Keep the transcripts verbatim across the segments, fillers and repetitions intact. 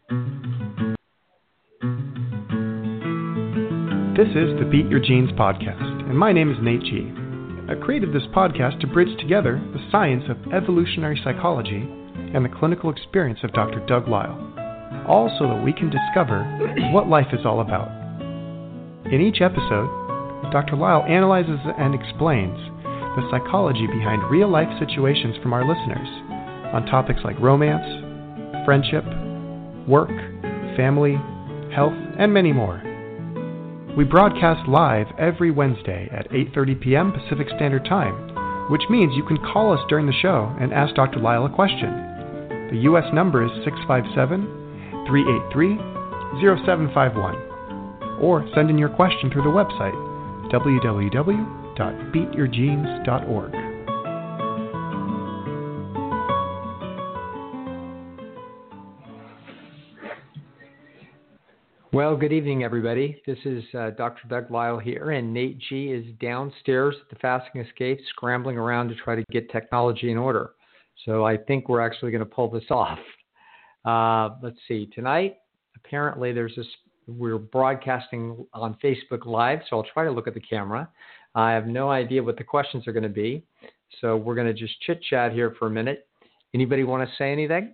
This is the Beat Your Genes podcast, and my name is Nate G. I created this podcast to bridge together the science of evolutionary psychology and the clinical experience of Doctor Doug Lisle, all so that we can discover what life is all about. In each episode, Doctor Lisle analyzes and explains the psychology behind real-life situations from our listeners on topics like romance, friendship, work, family, health, and many more. We broadcast live every Wednesday at eight thirty p.m. Pacific Standard Time, which means you can call us during the show and ask Doctor Lisle a question. The U S number is six five seven, three eight three, zero seven five one, or send in your question through the website, w w w dot beat your genes dot org. Well, good evening, everybody. This is uh, Doctor Doug Lisle here, and Nate G is downstairs at the Fasting Escape, scrambling around to try to get technology in order. So I think we're actually going to pull this off. Uh, let's see. Tonight, apparently, there's this. We're broadcasting on Facebook Live, so I'll try to look at the camera. I have no idea what the questions are going to be, so we're going to just chit chat here for a minute. Anybody want to say anything?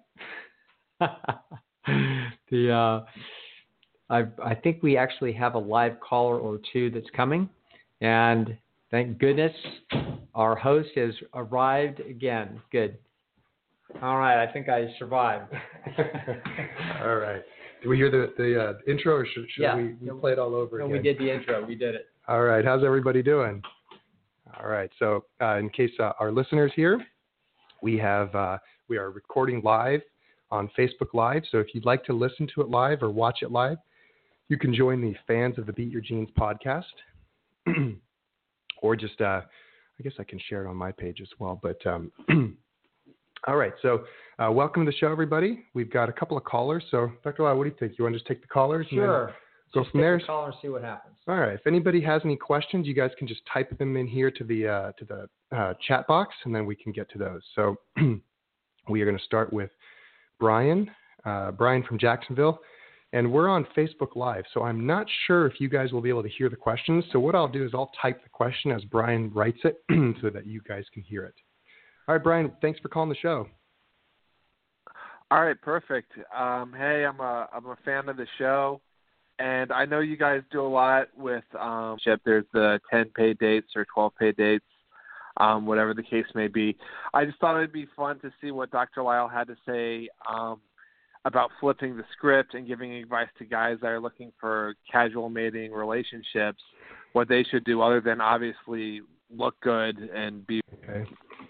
the uh, I, I think we actually have a live caller or two that's coming, and thank goodness our host has arrived again. Good. All right, I think I survived. All right. Did we hear the, the uh, intro, or should, should yeah. we, we play it all over no, again? We did the intro. We did it. All right. How's everybody doing? All right. So uh, in case uh, our listeners here, we have uh, we are recording live on Facebook Live. So if you'd like to listen to it live or watch it live, you can join the fans of the Beat Your Genes podcast, or just, uh, I guess I can share it on my page as well. But um, all right, so uh, welcome to the show, everybody. We've got a couple of callers. So, Doctor Lisle, what do you think? You want to just take the callers? Sure. And then go just from there. The caller and see what happens. All right. If anybody has any questions, you guys can just type them in here to the uh, to the uh, chat box, and then we can get to those. So we are going to start with Brian. Uh, Brian from Jacksonville. And we're on Facebook Live, so I'm not sure if you guys will be able to hear the questions. So what I'll do is I'll type the question as Brian writes it so that you guys can hear it. All right, Brian, thanks for calling the show. All right, perfect. Um, hey, I'm a I'm a fan of the show, and I know you guys do a lot with um, there's the ten paid dates or twelve paid dates, um, whatever the case may be. I just thought it'd be fun to see what Doctor Lisle had to say um, about flipping the script and giving advice to guys that are looking for casual mating relationships, what they should do other than obviously look good and be. Okay.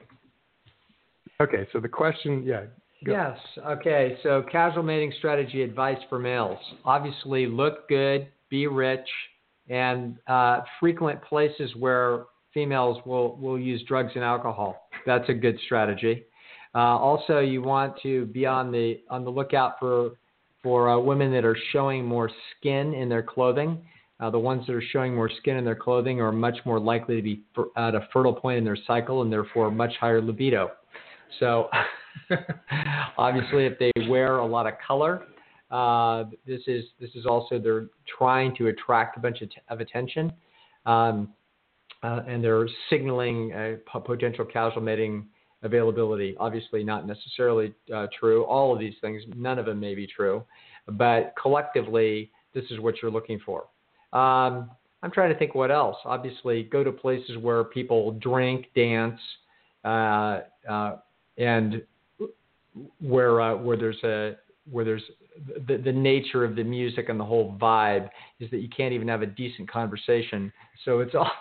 Okay. So the question, yeah. Go. Yes. Okay. So casual mating strategy advice for males. Obviously, look good, be rich, and uh, frequent places where females will, will use drugs and alcohol. That's a good strategy. Uh, also, you want to be on the on the lookout for for uh, women that are showing more skin in their clothing. Uh, the ones that are showing more skin in their clothing are much more likely to be fer- at a fertile point in their cycle and therefore much higher libido. So, obviously, if they wear a lot of color, uh, this is this is also they're trying to attract a bunch of, t- of attention, um, uh, and they're signaling a p- potential casual mating availability. Obviously not necessarily uh, true. All of these things, none of them may be true, but collectively, this is what you're looking for. Um, I'm trying to think what else. Obviously, go to places where people drink, dance, uh, uh, and where uh, where there's a where there's the, the nature of the music and the whole vibe is that you can't even have a decent conversation. So it's all.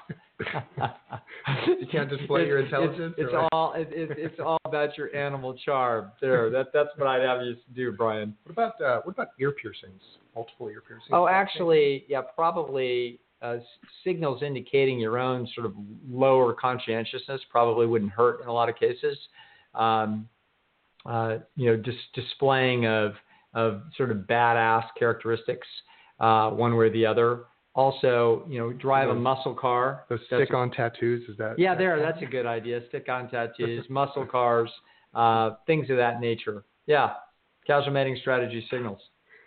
You can't display your intelligence. It's, it's all it, it, it's all about your animal charm. There, that that's what I'd have you do, Brian. What about uh, what about ear piercings? Multiple ear piercings. Oh, actually, yeah, probably uh, signals indicating your own sort of lower conscientiousness probably wouldn't hurt in a lot of cases. Um, uh, you know, just displaying of of sort of badass characteristics, uh, one way or the other. Also, you know, drive a muscle car. The stick-on tattoos, is that? Yeah, there. That's a good idea. Stick-on tattoos, muscle cars, uh, things of that nature. Yeah, casual mating strategy signals.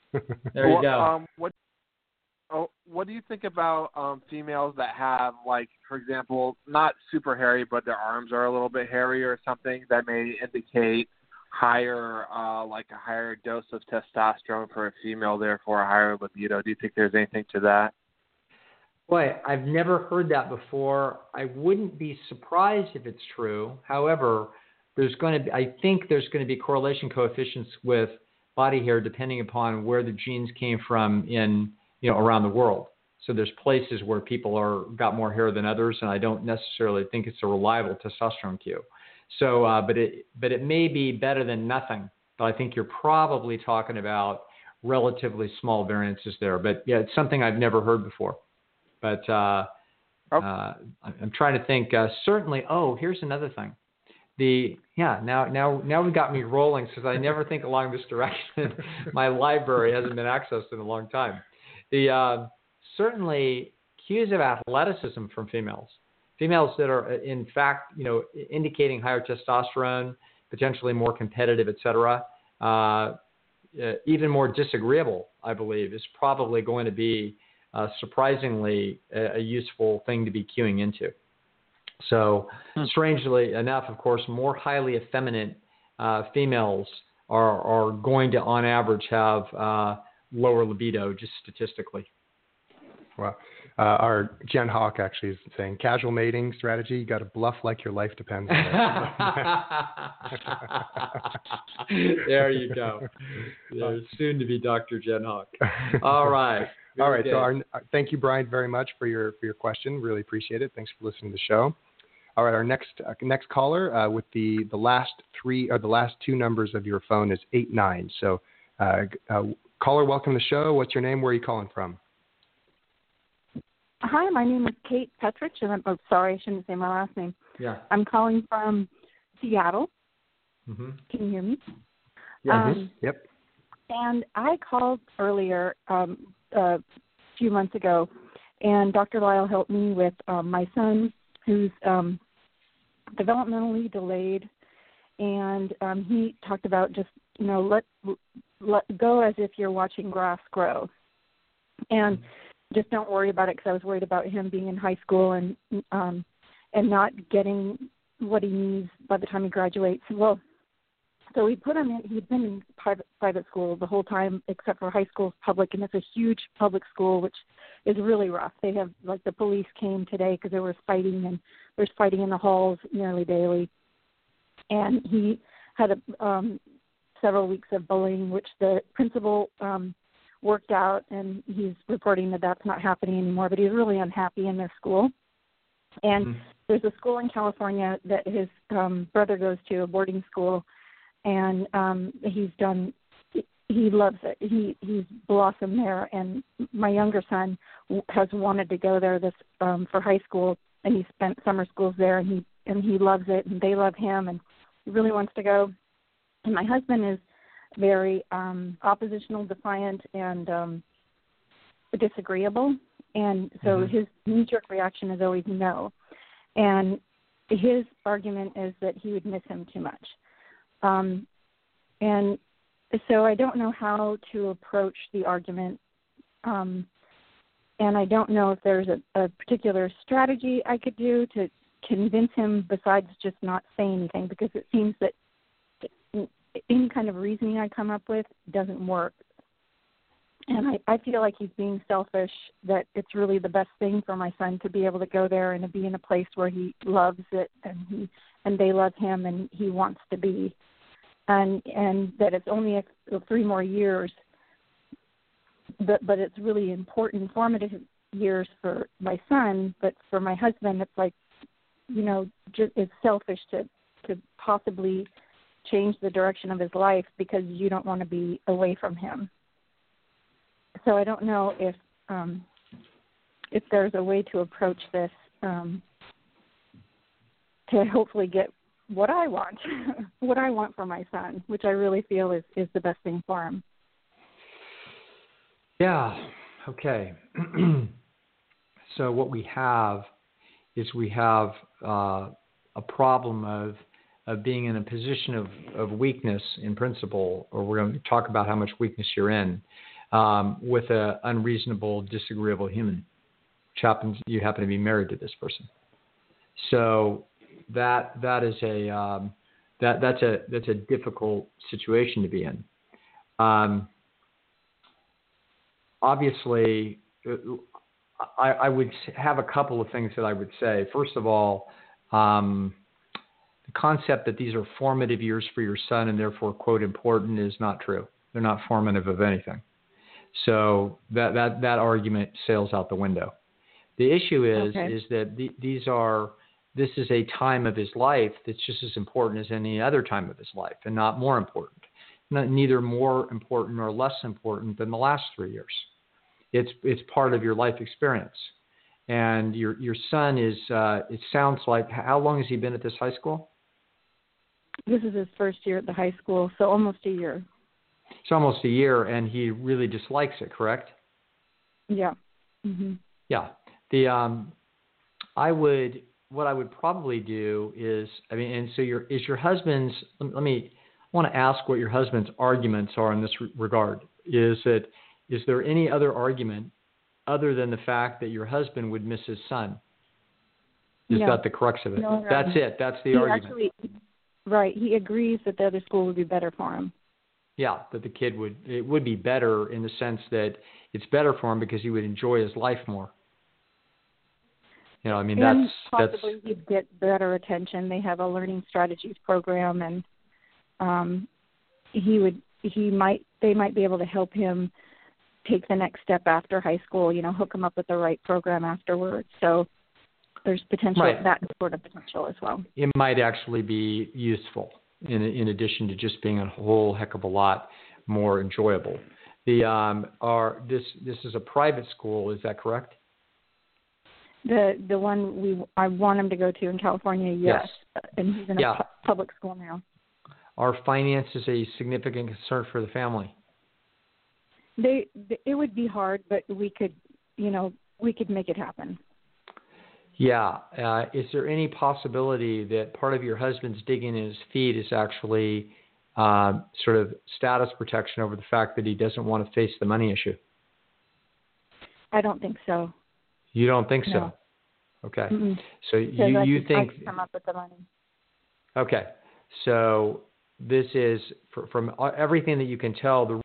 There you well, go. Um, what oh, what do you think about um, females that have, like, for example, not super hairy, but their arms are a little bit hairy or something that may indicate higher, uh, like a higher dose of testosterone for a female, therefore a higher libido? Do you think there's anything to that? Boy, I've never heard that before. I wouldn't be surprised if it's true. However, there's going to be, I think there's going to be correlation coefficients with body hair depending upon where the genes came from in, you know, around the world. So there's places where people are got more hair than others, and I don't necessarily think it's a reliable testosterone cue. So, uh, but it but it may be better than nothing. But I think you're probably talking about relatively small variances there. But yeah, it's something I've never heard before. But uh, Oh. uh, I'm trying to think. Uh, certainly. Oh, here's another thing. The yeah. Now now now we got me rolling because I never think along this direction. My library hasn't been accessed in a long time. The uh, certainly cues of athleticism from females. Females that are in fact, you know, indicating higher testosterone, potentially more competitive, et cetera. Uh, uh, even more disagreeable, I believe, is probably going to be Uh, surprisingly a, a useful thing to be cueing into. So hmm. strangely enough, of course, more highly effeminate uh, females are, are going to, on average, have uh, lower libido, just statistically. Well, uh, our Jen Hawk actually is saying casual mating strategy. You got to bluff like your life depends on it. There you go. There's soon to be Doctor Jen Hawk. All right. Very All right. good. So our, thank you, Brian, very much for your for your question. Really appreciate it. Thanks for listening to the show. All right. Our next uh, next caller uh, with the, the last three or the last two numbers of your phone is eight nine. So uh, uh, caller, welcome to the show. What's your name? Where are you calling from? Hi, my name is Kate Petrich, and I'm oh, sorry, I shouldn't say my last name. Yeah. I'm calling from Seattle. Mm-hmm. Can you hear me? Yeah. Um, yep. And I called earlier um, a few months ago, and Doctor Lyle helped me with um, my son, who's um, developmentally delayed, and um, he talked about just, you know, let let go as if you're watching grass grow, and just don't worry about it, because I was worried about him being in high school and um, and not getting what he needs by the time he graduates. Well, so we put him in. He'd been in private private school the whole time, except for high school public, and it's a huge public school, which is really rough. They have, like, the police came today because there was fighting, and there's fighting in the halls nearly daily. And he had a, um, several weeks of bullying, which the principal um, worked out, and he's reporting that that's not happening anymore. But he's really unhappy in their school. And mm-hmm. there's a school in California that his um, brother goes to, a boarding school. And um, he's done. He loves it. He he's blossomed there. And my younger son has wanted to go there this um, for high school, and he spent summer schools there. And he and he loves it, and they love him, and he really wants to go. And my husband is very um, oppositional, defiant, and um, disagreeable. And so mm-hmm. his knee-jerk reaction is always no. And his argument is that he would miss him too much. Um, and so I don't know how to approach the argument, um, and I don't know if there's a, a particular strategy I could do to convince him besides just not saying anything, because it seems that any kind of reasoning I come up with doesn't work. And I, I feel like he's being selfish, that it's really the best thing for my son to be able to go there and to be in a place where he loves it, and he and they love him, and he wants to be. And and that it's only a, three more years, but but it's really important, formative years for my son. But for my husband, it's like, you know, just, it's selfish to, to possibly change the direction of his life because you don't want to be away from him. So I don't know if um, if there's a way to approach this um, to hopefully get what I want, what I want for my son, which I really feel is, is the best thing for him. Yeah. Okay. So what we have is we have uh, a problem of of being in a position of, of weakness in principle, or we're going to talk about how much weakness you're in. um, with an unreasonable, disagreeable human. Which happens, you happen to be married to this person. So that that is a um, that that's a that's a difficult situation to be in. Um, obviously, I, I would have a couple of things that I would say. First of all, um, the concept that these are formative years for your son and therefore, quote, important is not true. They're not formative of anything. So that that that argument sails out the window. The issue is okay. is that the, these are this is a time of his life that's just as important as any other time of his life, and not more important. Not, neither more important nor less important than the last three years. It's it's part of your life experience, and your your son is. Uh, it sounds like, how long has he been at this high school? This is his first year at the high school, so almost a year. It's almost a year, and he really dislikes it. Correct? Yeah. Mm-hmm. Yeah. The um, I would what I would probably do is I mean, and so your is your husband's. Let me. I want to ask what your husband's arguments are in this regard. Is that is there any other argument other than the fact that your husband would miss his son? Is no. that the crux of it? No, no. That's it. That's the he argument. Actually, right. He agrees that the other school would be better for him. Yeah, that the kid would it would be better in the sense that it's better for him because he would enjoy his life more. You know, I mean, and that's possibly that's. he'd get better attention. They have a learning strategies program, and um, he would he might they might be able to help him take the next step after high school. You know, hook him up with the right program afterwards. So there's potential Right. that sort of potential as well. It might actually be useful in in addition to just being a whole heck of a lot more enjoyable. The um are this this is a private school, is that correct? The the one we I want him to go to in California, yes, Yes. and he's in Yeah. a pu- public school now. Are finances a significant concern for the family? They, they it would be hard, but we could, you know, we could make it happen. Yeah. Uh, is there any possibility that part of your husband's digging in his feet is actually uh, sort of status protection over the fact that he doesn't want to face the money issue? I don't think so. You don't think so? No. Okay. Mm-mm. So you, I you could, think... I could come up with the money. Okay. So this is, for, from everything that you can tell, the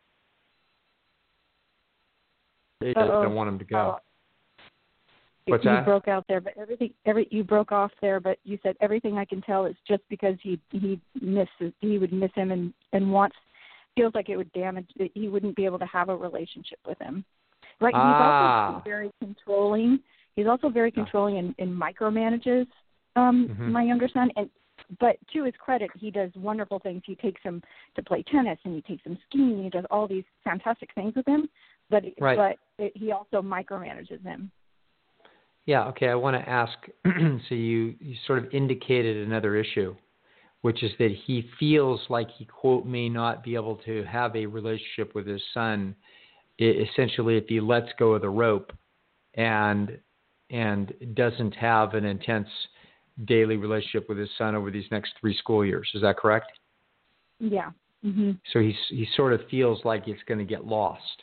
they don't want him to go. Uh-oh. What's you that? broke out there, but everything, every you broke off there, but you said everything I can tell is just because he he misses, he would miss him and and wants feels like it would damage that he wouldn't be able to have a relationship with him. Right? Ah. He's also very controlling. He's also very controlling and, and micromanages um, Mm-hmm. my younger son. And but to his credit, he does wonderful things. He takes him to play tennis, and he takes him skiing. And he does all these fantastic things with him. But Right. but it, he also micromanages him. Yeah, okay, I want to ask, so you, you sort of indicated another issue, which is that he feels like he, quote, may not be able to have a relationship with his son, I- essentially if he lets go of the rope and and doesn't have an intense daily relationship with his son over these next three school years. Is that correct? Yeah. Mm-hmm. So he's, he sort of feels like it's going to get lost,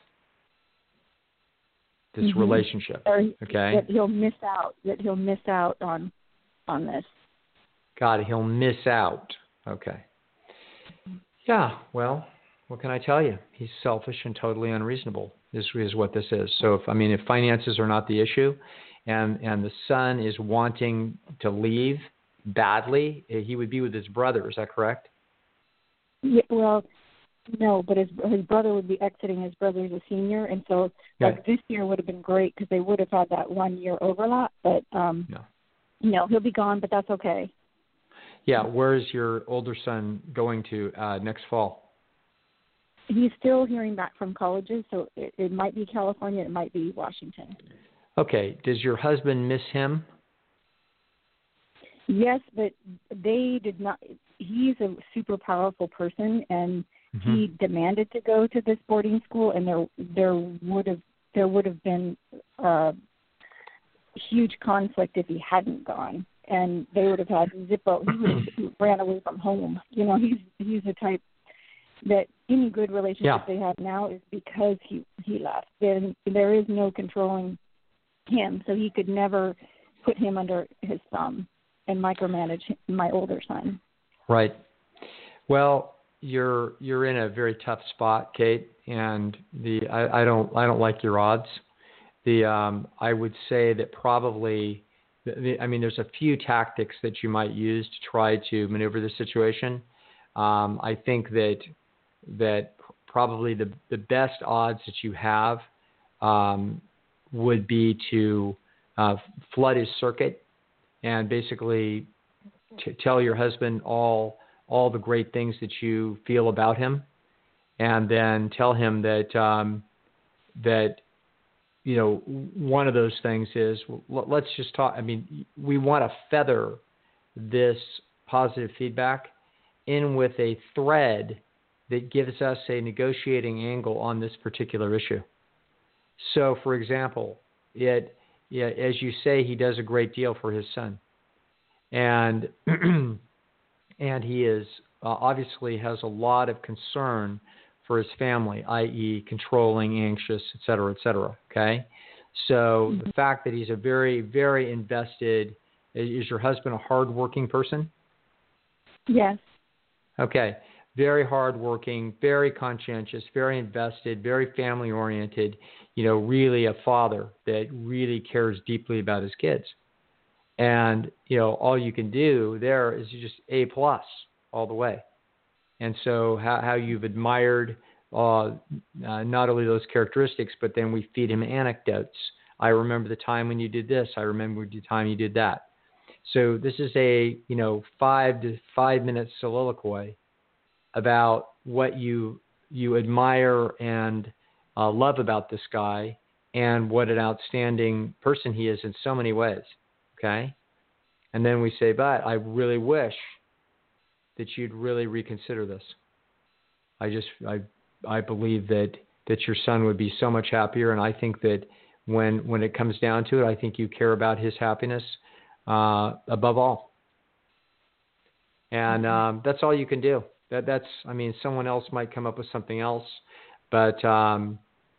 this Mm-hmm. relationship. Or Okay. that he'll miss out. That he'll miss out on on this. God, he'll miss out. Okay. Yeah, well, what can I tell you? He's selfish and totally unreasonable is, is what this is. So, if I mean, if finances are not the issue and, and the son is wanting to leave badly, he would be with his brother. Is that correct? Yeah, well, no, but his his brother would be exiting. His brother's a senior, and so like Okay. this year would have been great because they would have had that one year overlap. But um, No. you know, he'll be gone, but that's okay. Yeah, where is your older son going to uh, next fall? He's still hearing back from colleges, so it, it might be California, it might be Washington. Okay, does your husband miss him? Yes, but they did not. He's a super powerful person, and Mm-hmm. he demanded to go to this boarding school, and there there would have there would have been a huge conflict if he hadn't gone, and they would have had Zippo. He would have ran away from home. You know, he's he's the type that any good relationship Yeah. they have now is because he he left. There, there is no controlling him, so he could never put him under his thumb and micromanage my older son. Right. Well, you're you're in a very tough spot, Kate, and the I, I don't I don't like your odds. The um, I would say that probably, the, I mean, there's a few tactics that you might use to try to maneuver the situation. Um, I think that that probably the the best odds that you have um, would be to uh, flood his circuit and basically t- tell your husband all all the great things that you feel about him, and then tell him that um, that you know one of those things is, let's just talk. I mean, we want to feather this positive feedback in with a thread that gives us a negotiating angle on this particular issue. So, for example, it, yeah, as you say, he does a great deal for his son, and and he is uh, obviously has a lot of concern for his family, that is, controlling, anxious, et cetera, et cetera. Okay, so mm-hmm. the fact that he's a very, very invested. Is your husband a hardworking person? Yes. Okay. Very hardworking, very conscientious, very invested, very family-oriented, you know, really a father that really cares deeply about his kids. And, you know, all you can do there is just A plus all the way. And so how, how you've admired uh, uh, not only those characteristics, but then we feed him anecdotes. I remember the time when you did this. I remember the time you did that. So this is a, you know, five to five minute soliloquy about what you you admire and uh, love about this guy and what an outstanding person he is in so many ways, okay? And then we say, but I really wish that you'd really reconsider this. I just, I I believe that, that your son would be so much happier, and I think that when when it comes down to it, I think you care about his happiness uh, above all. And um, that's all you can do. That, that's, I mean, someone else might come up with something else, but um,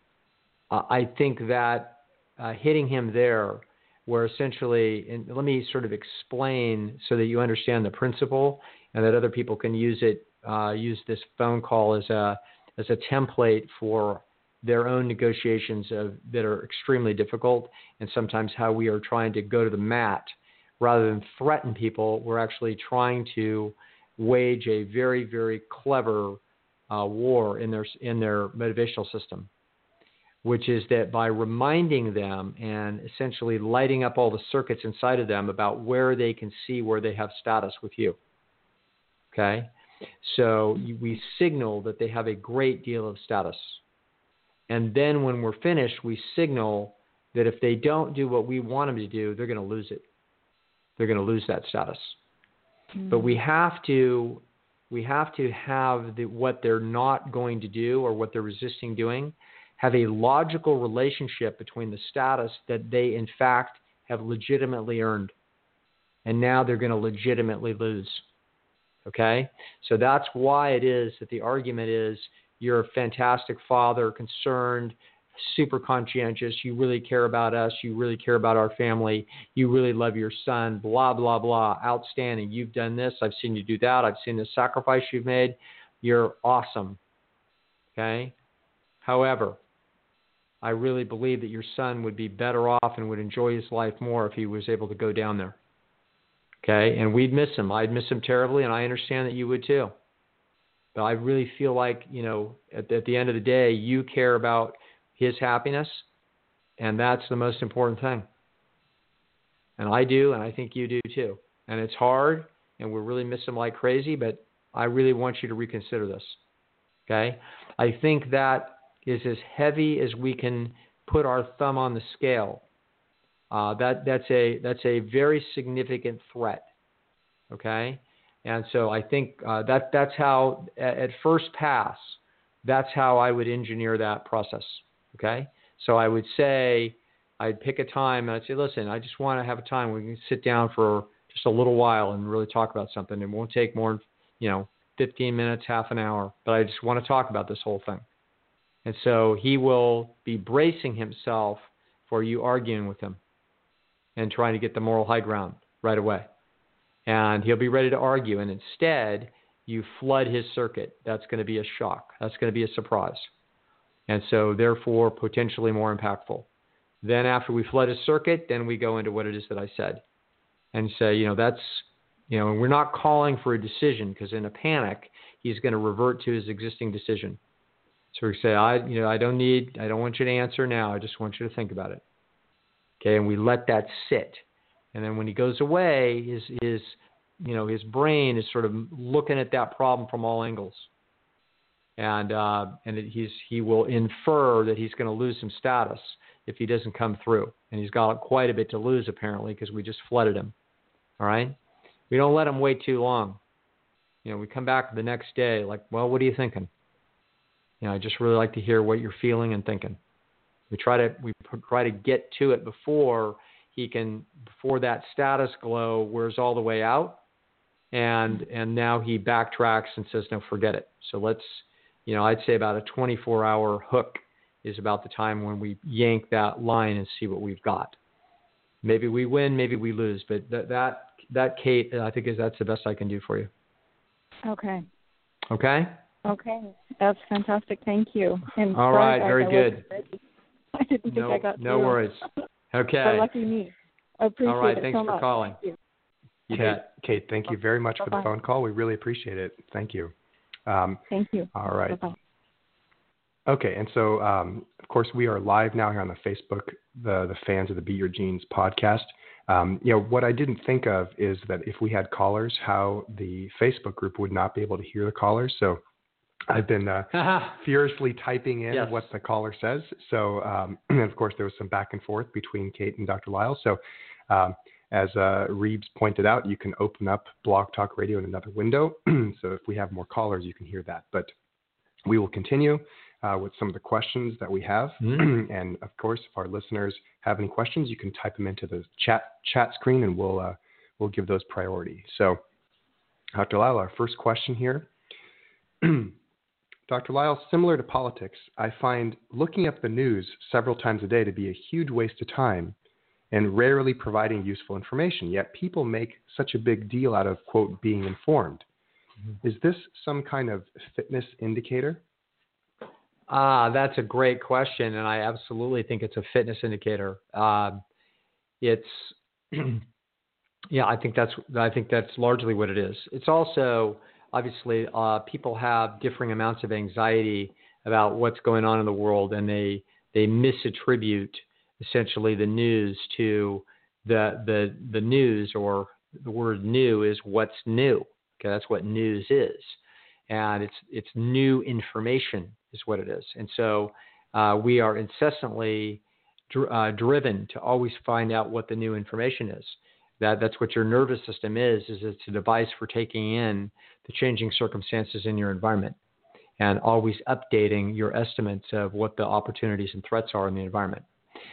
I think that uh, hitting him there, where essentially, and let me sort of explain so that you understand the principle, and that other people can use it, uh, use this phone call as a as a template for their own negotiations of, that are extremely difficult, and sometimes how we are trying to go to the mat rather than threaten people. We're actually trying to wage a very, very clever uh, war in their in their motivational system, which is that by reminding them and essentially lighting up all the circuits inside of them about where they can see where they have status with you. Okay? So we signal that they have a great deal of status. And then when we're finished, we signal that if they don't do what we want them to do, they're going to lose it. They're going to lose that status. But we have to, we have to have the, what they're not going to do or what they're resisting doing, have a logical relationship between the status that they in fact have legitimately earned, and now they're going to legitimately lose. Okay, so that's why it is that the argument is you're a fantastic father, concerned, super conscientious, you really care about us, you really care about our family, you really love your son, blah, blah, blah, outstanding. You've done this, I've seen you do that, I've seen the sacrifice you've made, you're awesome, okay? However, I really believe that your son would be better off and would enjoy his life more if he was able to go down there, okay? And we'd miss him. I'd miss him terribly, and I understand that you would too. But I really feel like, you know, at, at the end of the day, you care about his happiness, and that's the most important thing. And I do, and I think you do too. And it's hard, and we really miss him like crazy, but I really want you to reconsider this, okay? I think that is as heavy as we can put our thumb on the scale. Uh, that that's a that's a very significant threat, okay? And so I think uh, that that's how, at, at first pass, that's how I would engineer that process. Okay, so I would say I'd pick a time and I'd say, listen, I just want to have a time where we can sit down for just a little while and really talk about something. It won't take more, you know, fifteen minutes, half an hour, but I just want to talk about this whole thing. And so he will be bracing himself for you arguing with him and trying to get the moral high ground right away. And he'll be ready to argue. And instead, you flood his circuit. That's going to be a shock. That's going to be a surprise. And so, therefore, potentially more impactful. Then after we flood his circuit, then we go into what it is that I said. And say, you know, that's, you know, and we're not calling for a decision, because in a panic, he's going to revert to his existing decision. So we say, I, you know, I don't need, I don't want you to answer now. I just want you to think about it. Okay. And we let that sit. And then when he goes away, his, his, you know, his brain is sort of looking at that problem from all angles. And, uh, and it, he's, he will infer that he's going to lose some status if he doesn't come through. And he's got quite a bit to lose, apparently, because we just flooded him. All right. We don't let him wait too long. You know, we come back the next day like, well, what are you thinking? You know, I just really like to hear what you're feeling and thinking. We try to, we try to get to it before he can, before that status glow wears all the way out. And, and now he backtracks and says, no, forget it. So let's, you know, I'd say about a twenty-four hour hook is about the time when we yank that line and see what we've got. Maybe we win, maybe we lose, but that, that, that Kate, I think is, that's the best I can do for you. Okay. Okay. Okay. That's fantastic. Thank you. And all right. Very good. I didn't think no, I got No through. worries. Okay. But lucky me. I appreciate all right. it Thanks so for much. calling. Thank you. You Kate, bet. Kate, thank you very much for the phone call. We really appreciate it. Thank you. Um, Thank you. All right. Bye-bye. Okay, and so, um, of course, we are live now here on the Facebook, the the fans of the Beat Your Genes podcast. Um, you know, what I didn't think of is that if we had callers, how the Facebook group would not be able to hear the callers. So I've been uh, furiously typing in yes. what the caller says. So, um, and of course, there was some back and forth between Kate and Doctor Lisle. So, um, as uh, Reeves pointed out, you can open up Blog Talk Radio in another window. So if we have more callers, you can hear that. But we will continue uh, with some of the questions that we have. Mm-hmm. And of course, if our listeners have any questions, you can type them into the chat chat screen, and we'll uh, we'll give those priority. So, Doctor Lisle, our first question here. Doctor Lisle, similar to politics, I find looking up the news several times a day to be a huge waste of time and rarely providing useful information. Yet people make such a big deal out of, quote, being informed. Mm-hmm. Is this some kind of fitness indicator? Ah, that's a great question, and I absolutely think it's a fitness indicator. Uh, it's, yeah, I think that's I think that's largely what it is. It's also obviously uh, people have differing amounts of anxiety about what's going on in the world, and they they misattribute essentially the news to the the the news, or the word new is what's new. Okay, that's what news is, and it's it's new information is what it is. And so uh, we are incessantly dr- uh, driven to always find out what the new information is. That that's what your nervous system is. Is it's a device for taking in the changing circumstances in your environment and always updating your estimates of what the opportunities and threats are in the environment.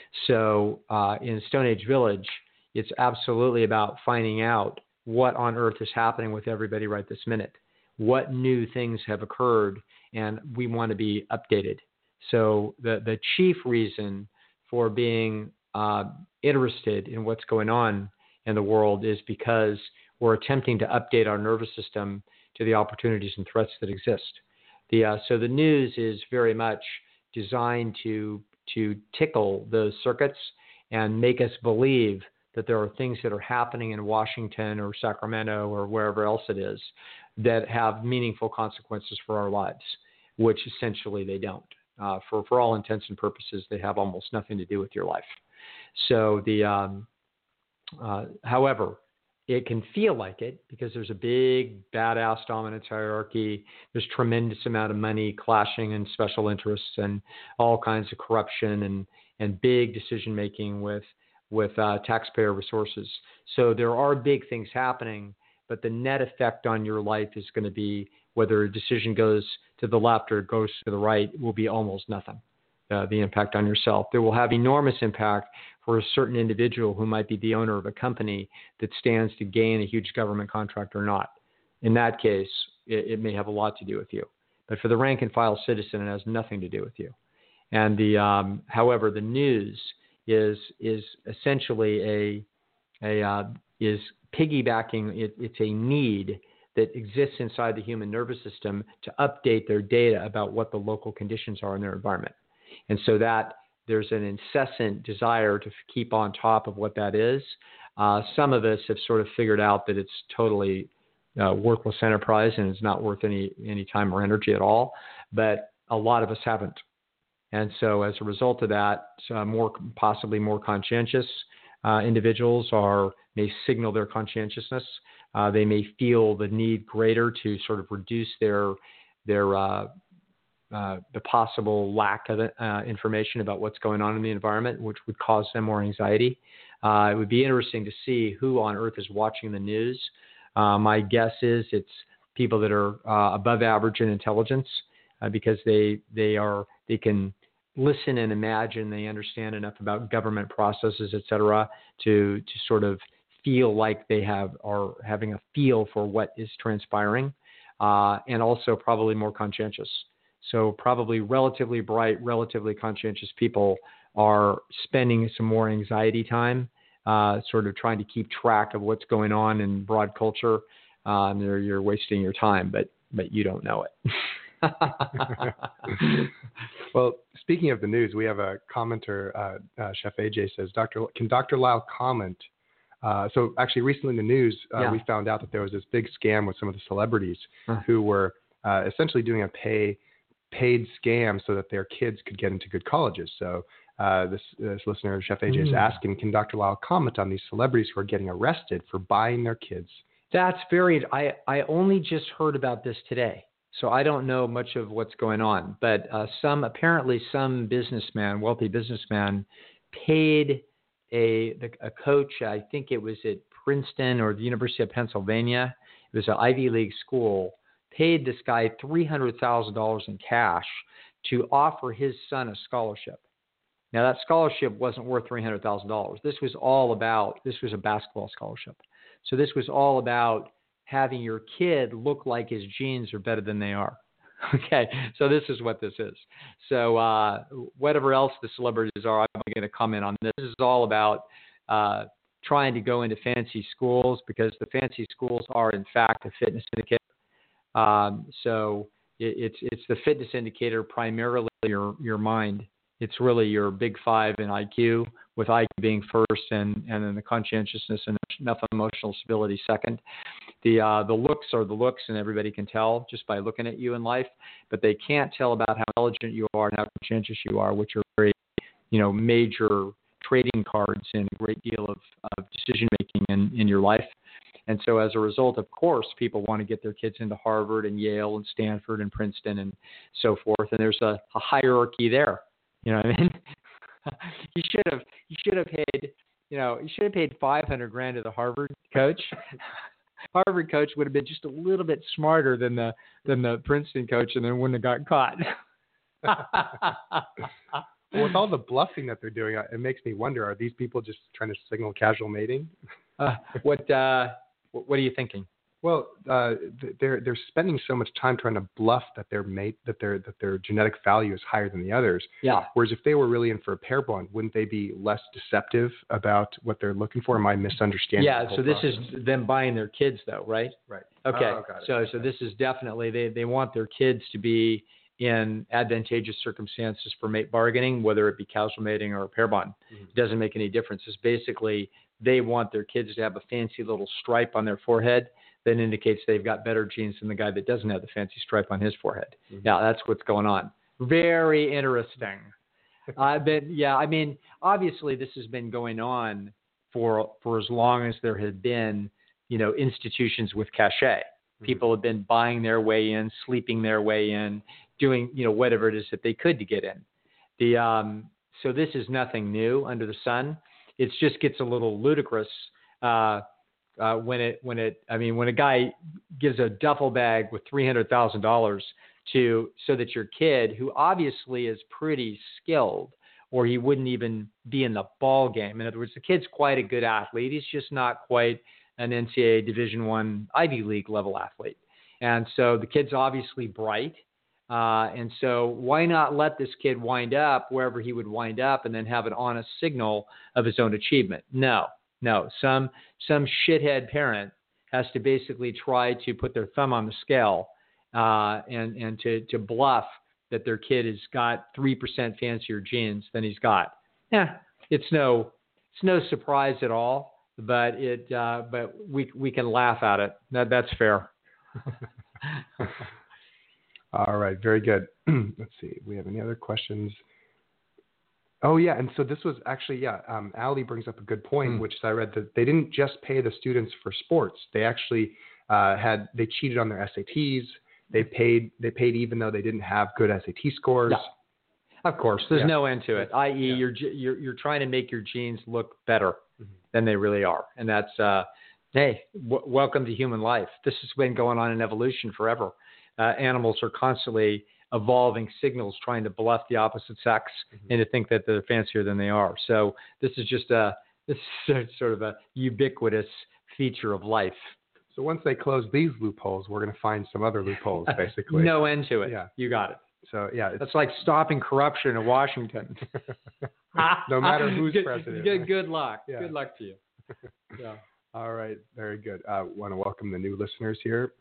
So uh, in Stone Age Village, it's absolutely about finding out what on earth is happening with everybody right this minute. What new things have occurred, and we want to be updated. So the, the chief reason for being uh, interested in what's going on in the world is because we're attempting to update our nervous system to the opportunities and threats that exist. The, uh, so the news is very much designed to to tickle those circuits and make us believe that there are things that are happening in Washington or Sacramento or wherever else it is that have meaningful consequences for our lives, which essentially they don't. Uh, for, for all intents and purposes, they have almost nothing to do with your life. So the, um, uh, however, it can feel like it because there's a big badass dominance hierarchy. There's tremendous amount of money clashing and special interests and all kinds of corruption and, and big decision making with with uh, taxpayer resources. So there are big things happening, but the net effect on your life is going to be whether a decision goes to the left or goes to the right will be almost nothing. Uh, the impact on yourself. There will have enormous impact for a certain individual who might be the owner of a company that stands to gain a huge government contract or not. In that case, it, it may have a lot to do with you. But for the rank and file citizen, it has nothing to do with you. And the, um, however, the news is is essentially a a uh, is piggybacking. It, it's a need that exists inside the human nervous system to update their data about what the local conditions are in their environment. And so that there's an incessant desire to keep on top of what that is. Uh, some of us have sort of figured out that it's totally uh, worthless enterprise and it's not worth any, any time or energy at all. But a lot of us haven't. And so as a result of that, uh, more possibly more conscientious uh, individuals are may signal their conscientiousness. Uh, they may feel the need greater to sort of reduce their their uh, uh, the possible lack of uh, information about what's going on in the environment, which would cause them more anxiety. Uh, it would be interesting to see who on earth is watching the news. Uh, my guess is it's people that are uh, above average in intelligence uh, because they they are they can listen and imagine. They understand enough about government processes, et cetera, to to sort of feel like they have are having a feel for what is transpiring, uh, and also probably more conscientious. So probably relatively bright, relatively conscientious people are spending some more anxiety time, uh, sort of trying to keep track of what's going on in broad culture. Uh, and you're, you're wasting your time, but but you don't know it. Well, speaking of the news, we have a commenter, uh, uh, Chef A J says, Doctor can Doctor Lisle comment? Uh, so actually recently in the news, uh, yeah. we found out that there was this big scam with some of the celebrities huh. who were uh, essentially doing a pay paid scam so that their kids could get into good colleges. So uh, this, this listener, Chef A J, mm. is asking, can Doctor Lisle comment on these celebrities who are getting arrested for buying their kids? That's very, I, I only just heard about this today. So I don't know much of what's going on, but uh, some apparently some businessman, wealthy businessman, paid a a coach. I think it was at Princeton or the University of Pennsylvania. It was an Ivy League school. Paid this guy three hundred thousand dollars in cash to offer his son a scholarship. Now that scholarship wasn't worth three hundred thousand dollars. This was all about. This was a basketball scholarship. So this was all about having your kid look like his genes are better than they are. Okay, so this is what this is. So uh, whatever else the celebrities are, I'm going to comment on this. This is all about uh, trying to go into fancy schools because the fancy schools are, in fact, a fitness indicator. Um, so it, it's it's the fitness indicator primarily your your mind. It's really your big five in I Q, with I Q being first, and, and then the conscientiousness and enough emotional stability second. The uh, the looks are the looks, and everybody can tell just by looking at you in life, but they can't tell about how intelligent you are and how conscientious you are, which are very, you know, major trading cards in a great deal of, of decision making in, in your life. And so as a result, of course, people want to get their kids into Harvard and Yale and Stanford and Princeton and so forth. And there's a, a hierarchy there. You know what I mean? you should have you should have paid you know you should have paid five hundred grand to the Harvard coach. Harvard coach would have been just a little bit smarter than the than the Princeton coach, and then wouldn't have got caught. Well, with all the bluffing that they're doing, it makes me wonder: are these people just trying to signal casual mating? uh, what uh, What are you thinking? Well, uh, they're they're spending so much time trying to bluff that their mate that their that their genetic value is higher than the others. Yeah. Whereas if they were really in for a pair bond, wouldn't they be less deceptive about what they're looking for? Am I misunderstanding? Yeah. So this process? is them buying their kids, though, right? Right. Okay. Oh, got it. So so this is definitely they they want their kids to be in advantageous circumstances for mate bargaining, whether it be casual mating or a pair bond. Mm-hmm. It doesn't make any difference. It's basically they want their kids to have a fancy little stripe on their forehead that indicates they've got better genes than the guy that doesn't have the fancy stripe on his forehead. Mm-hmm. Yeah, that's what's going on. Very interesting. uh, but yeah, I mean, obviously this has been going on for for as long as there have been, you know, institutions with cachet. Mm-hmm. People have been buying their way in, sleeping their way in, doing, you know, whatever it is that they could to get in. The um, so this is nothing new under the sun. It just gets a little ludicrous. Uh, Uh, when it, when it, I mean, when a guy gives a duffel bag with three hundred thousand dollars to, so that your kid, who obviously is pretty skilled, or he wouldn't even be in the ball game. In other words, the kid's quite a good athlete. He's just not quite an N C double A Division One Ivy League level athlete. And so the kid's obviously bright. Uh, and so why not let this kid wind up wherever he would wind up and then have an honest signal of his own achievement? No, no. Some some shithead parent has to basically try to put their thumb on the scale uh, and, and to, to bluff that their kid has got three percent fancier genes than he's got. Yeah, it's no it's no surprise at all, but it uh, but we we can laugh at it. That that's fair. All right, very good. Let's see. We have any other questions? Oh, yeah. And so this was actually, yeah, um, Allie brings up a good point, mm. which is I read that they didn't just pay the students for sports. They actually uh, had, they cheated on their S A Ts. They paid, they paid even though they didn't have good S A T scores. Yeah. Of course, there's yeah. no end to it, that is, yeah. you're, you're, you're trying to make your genes look better mm-hmm. than they really are. And that's, uh, hey, w- welcome to human life. This has been going on in evolution forever. Uh, animals are constantly evolving signals trying to bluff the opposite sex mm-hmm. and to think that they're fancier than they are. So this is just a this is sort of a ubiquitous feature of life. So once they close these loopholes, we're going to find some other loopholes, basically. No end to it. Yeah. You got it. So yeah, that's like stopping corruption in Washington. No matter who's good, president. Good, good luck. Yeah. Good luck to you. Yeah. All right. Very good. I uh, want to welcome the new listeners here.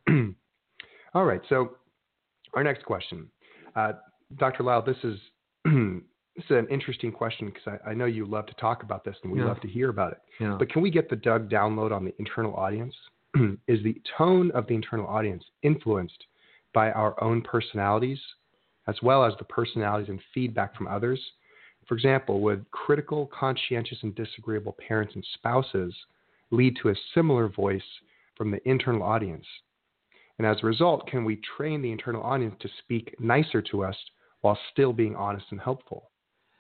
All right, so our next question. Uh, Doctor Lisle, this is this is an interesting question because I, I know you love to talk about this and we yeah. love to hear about it. Yeah. But can we get the Doug download on the internal audience? Is the tone of the internal audience influenced by our own personalities as well as the personalities and feedback from others? For example, would critical, conscientious, and disagreeable parents and spouses lead to a similar voice from the internal audience? And as a result, can we train the internal audience to speak nicer to us while still being honest and helpful?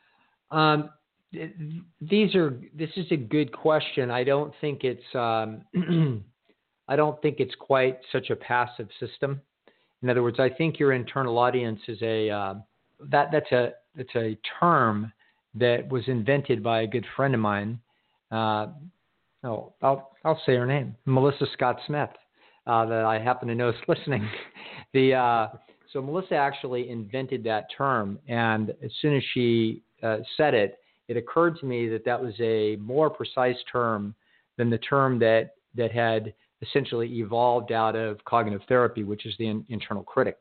Um, these are. This is a good question. I don't think it's. Um, I don't think it's quite such a passive system. In other words, I think your internal audience is a. Uh, that that's a that's a term that was invented by a good friend of mine. Uh, oh, I'll I'll say her name, Melissa Scott Smith. Uh, that I happen to know is listening. the uh, so Melissa actually invented that term, and as soon as she uh, said it, it occurred to me that that was a more precise term than the term that that had essentially evolved out of cognitive therapy, which is the in, internal critic.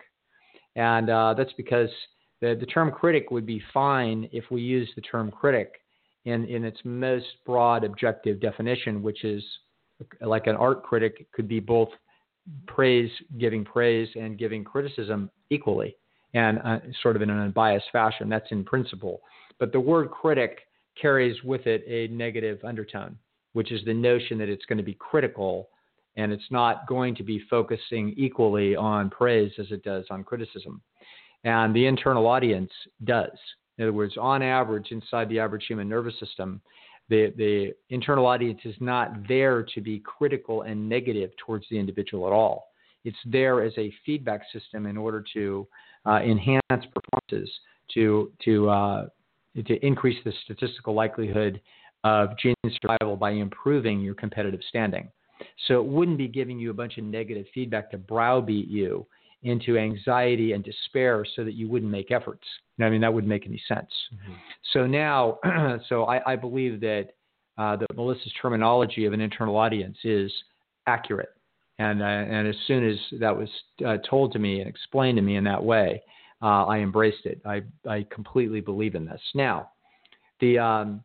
And uh, that's because the, the term critic would be fine if we use the term critic in, in its most broad objective definition, which is like an art critic could be both praise, giving praise and giving criticism equally and uh, sort of in an unbiased fashion. That's in principle. But the word critic carries with it a negative undertone, which is the notion that it's going to be critical and it's not going to be focusing equally on praise as it does on criticism. And the internal audience does. In other words, on average, inside the average human nervous system, The, the internal audience is not there to be critical and negative towards the individual at all. It's there as a feedback system in order to uh, enhance performances, to to uh, to increase the statistical likelihood of gene survival by improving your competitive standing. So it wouldn't be giving you a bunch of negative feedback to browbeat you into anxiety and despair so that you wouldn't make efforts. I mean, that wouldn't make any sense. Mm-hmm. So now, so I, I believe that uh, that Melissa's terminology of an internal audience is accurate. And, uh, and as soon as that was uh, told to me and explained to me in that way, uh, I embraced it. I, I completely believe in this. Now, the um,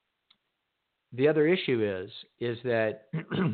the other issue is is that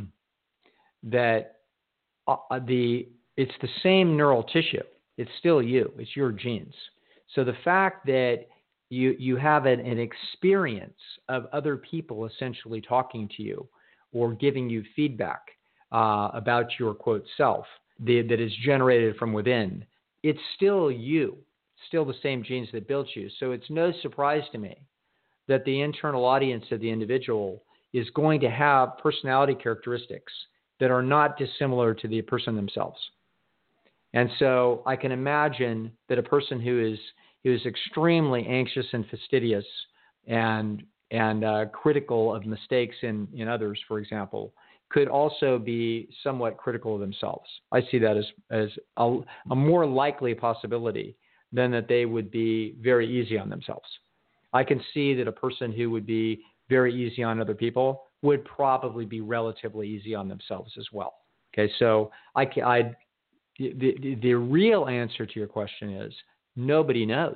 that uh, the it's the same neural tissue. It's still you. It's your genes. So the fact that you you have an, an experience of other people essentially talking to you or giving you feedback uh, about your, quote, self the, that is generated from within, it's still you, still the same genes that built you. So it's no surprise to me that the internal audience of the individual is going to have personality characteristics that are not dissimilar to the person themselves. And so I can imagine that a person who is who is extremely anxious and fastidious and and uh, critical of mistakes in, in others, for example, could also be somewhat critical of themselves. I see that as, as a, a more likely possibility then that they would be very easy on themselves. I can see that a person who would be very easy on other people would probably be relatively easy on themselves as well. Okay, so I, I the, the, the real answer to your question is nobody knows.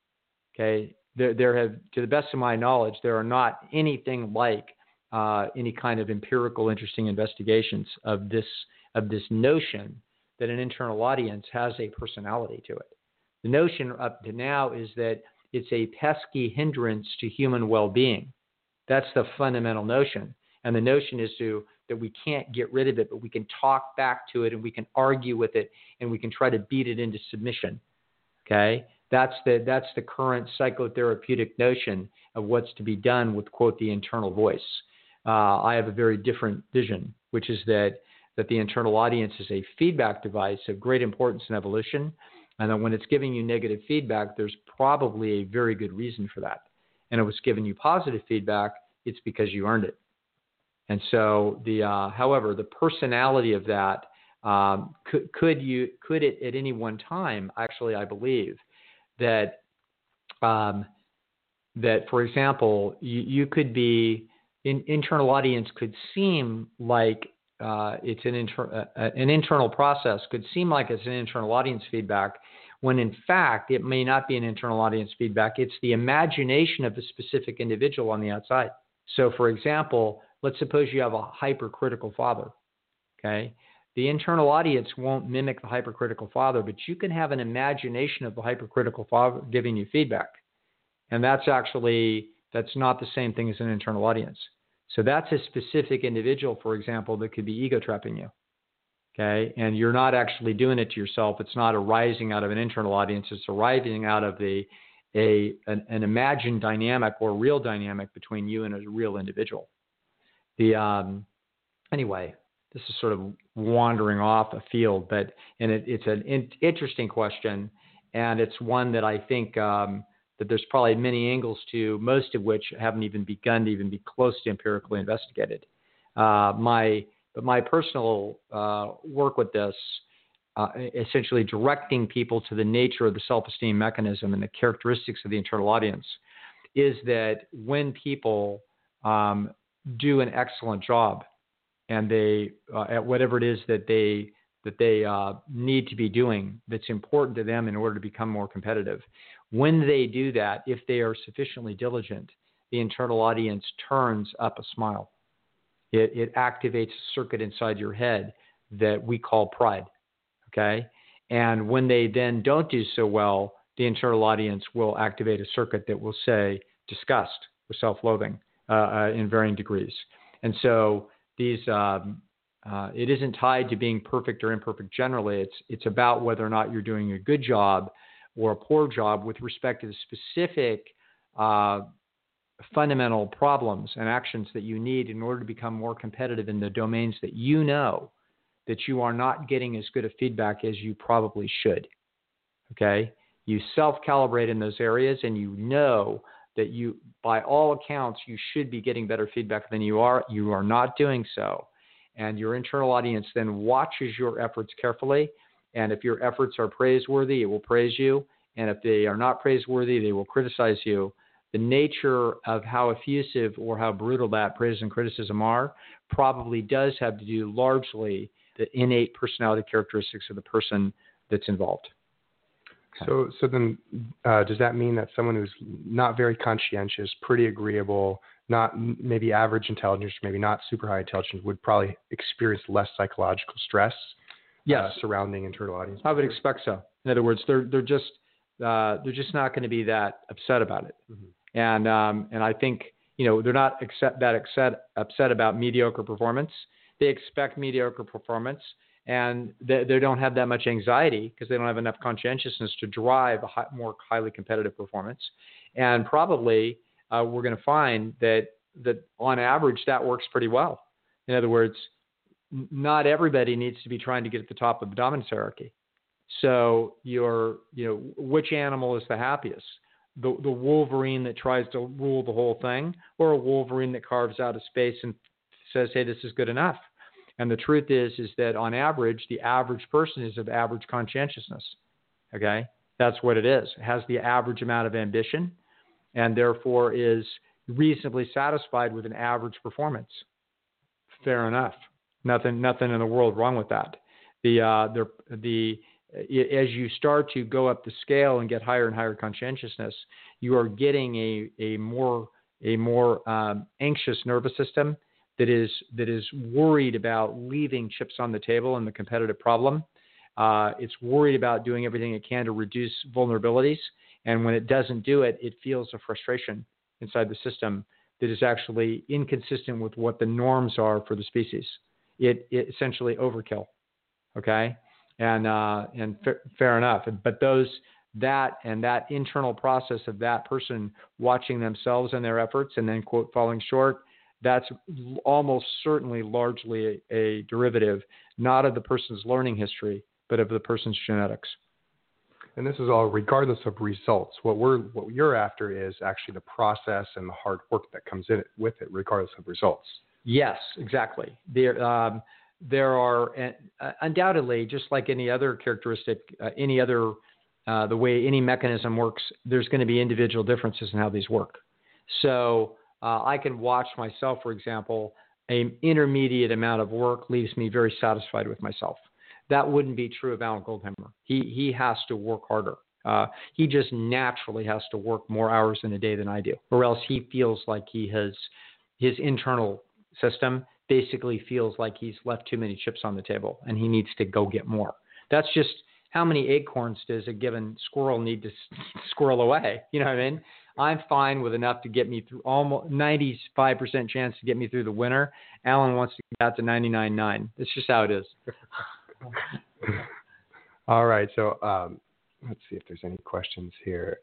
Okay, there, there have, to the best of my knowledge, there are not anything like uh, any kind of empirical, interesting investigations of this of this notion that an internal audience has a personality to it. The notion up to now is that it's a pesky hindrance to human well-being. That's the fundamental notion. And the notion is to that we can't get rid of it, but we can talk back to it and we can argue with it and we can try to beat it into submission. Okay? That's the that's the current psychotherapeutic notion of what's to be done with, quote, the internal voice. Uh, I have a very different vision, which is that that the internal audience is a feedback device of great importance in evolution, and that when it's giving you negative feedback, there's probably a very good reason for that. And if it's giving you positive feedback, it's because you earned it. And so, the uh, however, the personality of that um, could could you could it at any one time? Actually, I believe that um, that, for example, you, you could be in, internal audience could seem like uh, it's an inter, uh, an internal process could seem like it's an internal audience feedback, when in fact it may not be an internal audience feedback. It's the imagination of the specific individual on the outside. So, for example, let's suppose you have a hypercritical father. Okay, the internal audience won't mimic the hypercritical father, but you can have an imagination of the hypercritical father giving you feedback, and that's actually that's not the same thing as an internal audience. So that's a specific individual, for example, that could be ego trapping you. Okay, and you're not actually doing it to yourself. It's not arising out of an internal audience. It's arising out of the a an, an imagined dynamic or real dynamic between you and a real individual. The um, anyway, this is sort of wandering off a field, but and it, it's an in, interesting question, and it's one that I think um, that there's probably many angles to, most of which haven't even begun to even be close to empirically investigated. Uh, my but my personal uh, work with this, uh, essentially directing people to the nature of the self-esteem mechanism and the characteristics of the internal audience, is that when people um, do an excellent job and they uh, at whatever it is that they that they uh, need to be doing that's important to them in order to become more competitive, when they do that, if they are sufficiently diligent, the internal audience turns up a smile. It, it activates a circuit inside your head that we call pride. Okay, and when they then don't do so well, the internal audience will activate a circuit that will say disgust or self-loathing uh, uh, in varying degrees. And so these, um, uh, it isn't tied to being perfect or imperfect generally. It's it's about whether or not you're doing a good job or a poor job with respect to the specific uh, fundamental problems and actions that you need in order to become more competitive in the domains that you know that you are not getting as good a feedback as you probably should. Okay? You self-calibrate in those areas, and you know that you, by all accounts, you should be getting better feedback than you are. You are not doing so. And your internal audience then watches your efforts carefully. And if your efforts are praiseworthy, it will praise you. And if they are not praiseworthy, they will criticize you. The nature of how effusive or how brutal that praise and criticism are probably does have to do largely the innate personality characteristics of the person that's involved. So, so then, uh, does that mean that someone who's not very conscientious, pretty agreeable, not maybe average intelligence, maybe not super high intelligence, would probably experience less psychological stress? Yes. Uh, surrounding internal audience? I would expect so. In other words, they're they're just uh, they're just not going to be that upset about it. Mm-hmm. And um, and I think you know they're not accept, that upset upset about mediocre performance. They expect mediocre performance. And they, they don't have that much anxiety because they don't have enough conscientiousness to drive a high, more highly competitive performance. And probably uh, we're going to find that that on average that works pretty well. In other words, n- not everybody needs to be trying to get at the top of the dominance hierarchy. So you're, you know, which animal is the happiest? The the Wolverine that tries to rule the whole thing, or a Wolverine that carves out a space and says, "Hey, this is good enough." And the truth is, is that on average, the average person is of average conscientiousness. Okay, That's what it is. It has the average amount of ambition and therefore is reasonably satisfied with an average performance. Fair enough. Nothing, nothing in the world wrong with that. The, uh, the, the, as you start to go up the scale and get higher and higher conscientiousness, you are getting a, a more, a more um, anxious nervous system that is, that is worried about leaving chips on the table in the competitive problem. Uh, it's worried about doing everything it can to reduce vulnerabilities. And when it doesn't do it, it feels a frustration inside the system that is actually inconsistent with what the norms are for the species. It, it essentially overkill. Okay. And, uh, and fa- fair enough. But those, that, and that internal process of that person watching themselves and their efforts and then quote falling short, that's almost certainly largely a, a derivative, not of the person's learning history, but of the person's genetics. And this is all regardless of results. What we're, what you're after is actually the process and the hard work that comes in it with it, regardless of results. Yes, exactly. There, um, there are uh, undoubtedly, just like any other characteristic, uh, any other, uh, the way any mechanism works, there's going to be individual differences in how these work. So uh, I can watch myself, for example, an intermediate amount of work leaves me very satisfied with myself. That wouldn't be true of Alan Goldhammer. He he has to work harder. Uh, he just naturally has to work more hours in a day than I do, or else he feels like he has his internal system basically feels like he's left too many chips on the table and he needs to go get more. That's just how many acorns does a given squirrel need to squirrel away? You know what I mean? I'm fine with enough to get me through almost ninety-five percent chance to get me through the winter. Alan wants to get out to ninety-nine point nine. It's just how it is. All right. So um, let's see if there's any questions here.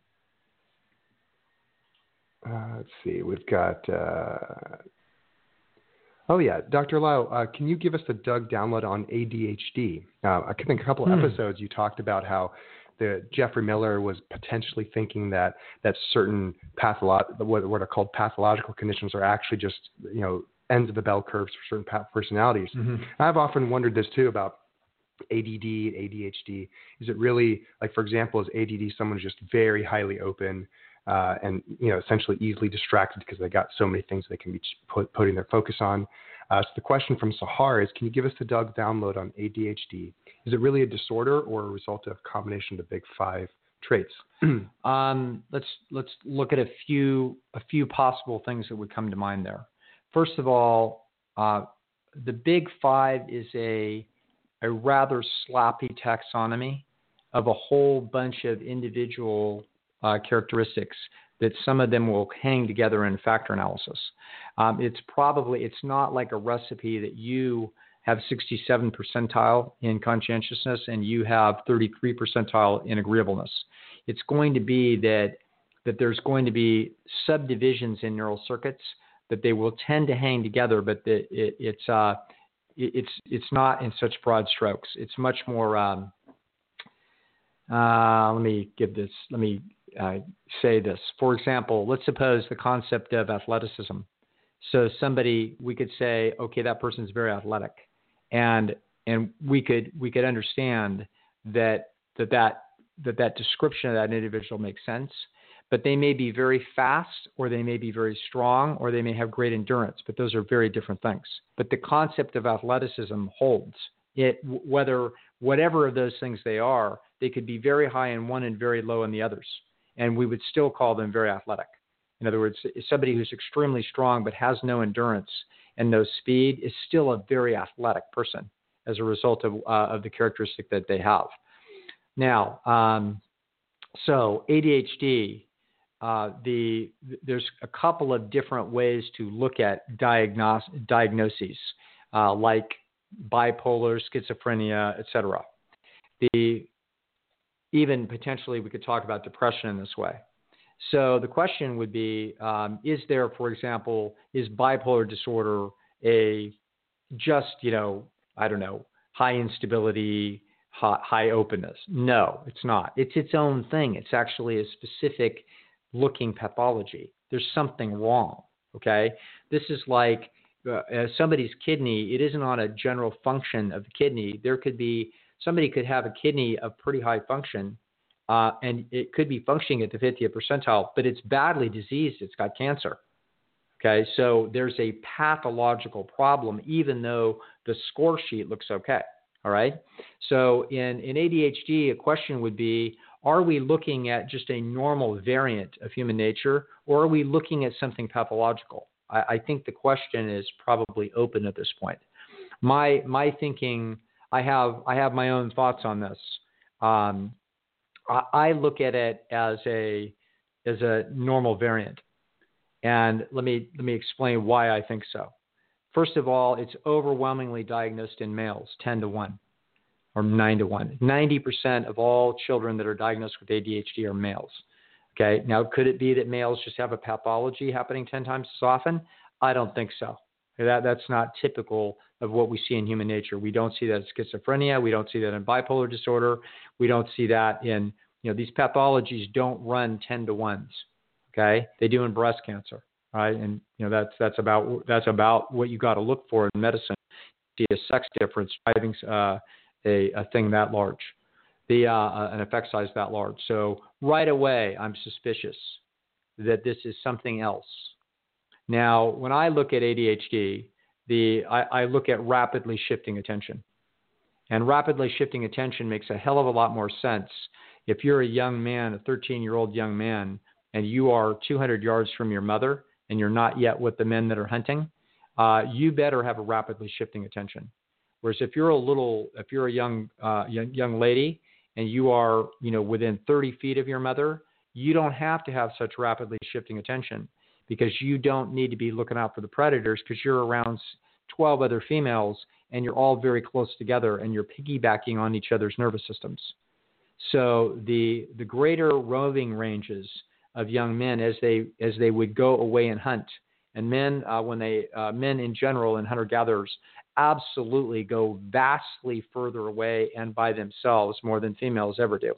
Uh, let's see. We've got. Uh, oh yeah, Doctor Lisle, uh, can you give us the Doug download on A D H D? Uh, I think a couple of hmm. episodes you talked about how the Jeffrey Miller was potentially thinking that that certain patholo- what, what are called pathological conditions are actually just you know ends of the bell curves for certain personalities. Mm-hmm. I've often wondered this too about A D D, A D H D. Is it really, like, for example, is A D D someone who's just very highly open uh, and, you know, essentially easily distracted because they got so many things they can be put, putting their focus on? Uh, so the question from Sahar is, can you give us the Doug download on A D H D? Is it really a disorder or a result of a combination of the big five traits? um, let's let's look at a few a few possible things that would come to mind there. First of all, uh, the big five is a a rather sloppy taxonomy of a whole bunch of individual uh, characteristics that some of them will hang together in factor analysis. Um, it's probably, it's not like a recipe that you have sixty-seven percentile in conscientiousness and you have thirty-three percentile in agreeableness. It's going to be that, that there's going to be subdivisions in neural circuits that they will tend to hang together, but the, it, it's uh, it, it's it's not in such broad strokes. It's much more. Um, uh, let me give this. Let me uh, say this. For example, let's suppose the concept of athleticism. So somebody, we could say, okay, that person's very athletic, and and we could we could understand that that that that, that description of that individual makes sense. But they may be very fast, or they may be very strong, or they may have great endurance. But those are very different things. But the concept of athleticism holds. It whether whatever of those things they are, they could be very high in one and very low in the others, and we would still call them very athletic. In other words, somebody who's extremely strong but has no endurance and no speed is still a very athletic person as a result of uh, of the characteristic that they have. Now, um, so A D H D. Uh, the there's a couple of different ways to look at diagnos- diagnoses, uh, like bipolar, schizophrenia, et cetera. The even potentially we could talk about depression in this way. So the question would be: um, is there, for example, is bipolar disorder a just you know I don't know high instability, high, high openness? No, it's not. It's its own thing. It's actually a specific looking pathology. There's something wrong. Okay. This is like uh, somebody's kidney. It isn't on a general function of the kidney. There could be, somebody could have a kidney of pretty high function uh, and it could be functioning at the fiftieth percentile, but it's badly diseased. It's got cancer. Okay, so there's a pathological problem, even though the score sheet looks okay. All right. So in, in A D H D, a question would be, are we looking at just a normal variant of human nature, or are we looking at something pathological? I, I think the question is probably open at this point. My my thinking, I have I have my own thoughts on this. Um, I, I look at it as a as a normal variant. And let me let me explain why I think so. First of all, it's overwhelmingly diagnosed in males, ten to one or nine to one. ninety percent of all children that are diagnosed with A D H D are males. Okay. Now, could it be that males just have a pathology happening ten times as often? I don't think so. That, that's not typical of what we see in human nature. We don't see that in schizophrenia. We don't see that in bipolar disorder. We don't see that in, you know, these pathologies don't run ten to ones. Okay, they do in breast cancer, right? And you know that's that's about that's about what you got to look for in medicine. See a sex difference driving uh, a a thing that large, the uh, an effect size that large. So right away, I'm suspicious that this is something else. Now, when I look at A D H D, the I, I look at rapidly shifting attention, and rapidly shifting attention makes a hell of a lot more sense if you're a young man, a thirteen-year-old young man, and you are two hundred yards from your mother and you're not yet with the men that are hunting, uh, you better have a rapidly shifting attention. Whereas if you're a little, if you're a young, uh, young, young lady and you are, you know, within thirty feet of your mother, you don't have to have such rapidly shifting attention because you don't need to be looking out for the predators because you're around twelve other females and you're all very close together and you're piggybacking on each other's nervous systems. So the the greater roving ranges of young men as they as they would go away and hunt, and men uh, when they uh, men in general and hunter-gatherers absolutely go vastly further away and by themselves more than females ever do.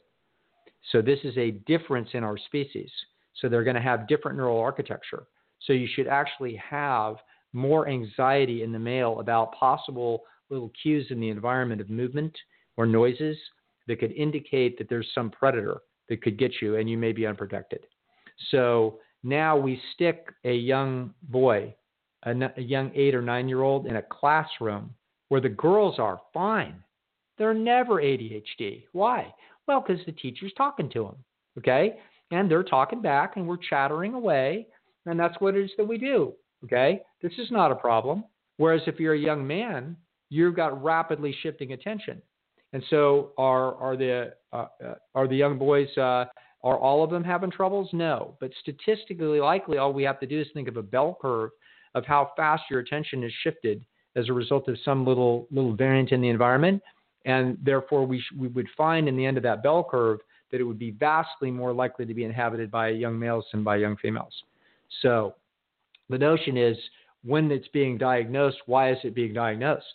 So this is a difference in our species. So they're going to have different neural architecture. So you should actually have more anxiety in the male about possible little cues in the environment of movement or noises that could indicate that there's some predator that could get you and you may be unprotected. So now we stick a young boy, a, a young eight or nine year old in a classroom where the girls are fine. They're never A D H D. Why? Well, because the teacher's talking to them. Okay. And they're talking back and we're chattering away. And that's what it is that we do. Okay. This is not a problem. Whereas if you're a young man, you've got rapidly shifting attention. And so are, are the, uh, uh, are the young boys, uh, Are all of them having troubles? No. But statistically likely, all we have to do is think of a bell curve of how fast your attention is shifted as a result of some little little variant in the environment. And therefore, we, sh- we would find in the end of that bell curve that it would be vastly more likely to be inhabited by young males than by young females. So the notion is when it's being diagnosed, why is it being diagnosed?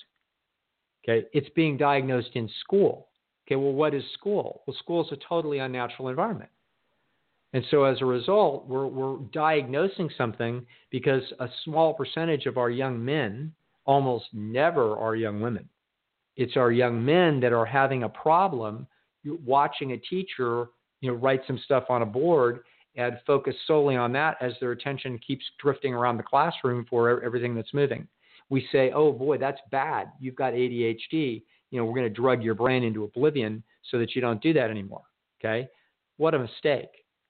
Okay, it's being diagnosed in school. Okay, well, what is school? Well, school is a totally unnatural environment. And so as a result, we're, we're diagnosing something because a small percentage of our young men almost never are young women. It's our young men that are having a problem watching a teacher, you know, write some stuff on a board and focus solely on that as their attention keeps drifting around the classroom for everything that's moving. We say, oh, boy, that's bad. You've got A D H D. You know, we're going to drug your brain into oblivion so that you don't do that anymore. Okay? What a mistake.